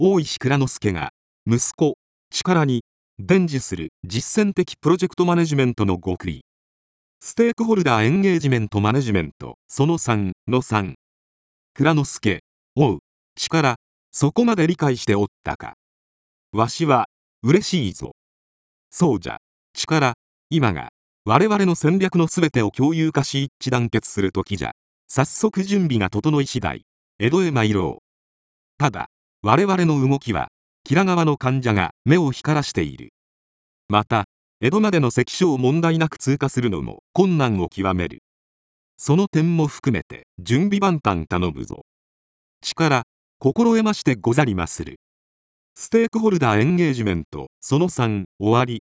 大石内蔵助が息子力に伝授する実践的プロジェクトマネジメントの極意。ステークホルダーエンゲージメントマネジメントその3の3。内之助、おう、力、そこまで理解しておったか。わしは嬉しいぞ。そうじゃ、力、今が我々の戦略のすべてを共有化し一致団結する時じゃ。早速準備が整い次第江戸へ参ろう。ただ我々の動きは吉良川の患者が目を光らしている。また江戸までの関所を問題なく通過するのも困難を極める。その点も含めて準備万端頼むぞ。力、心得ましてござりまする。ステークホルダーエンゲージメントその3終わり。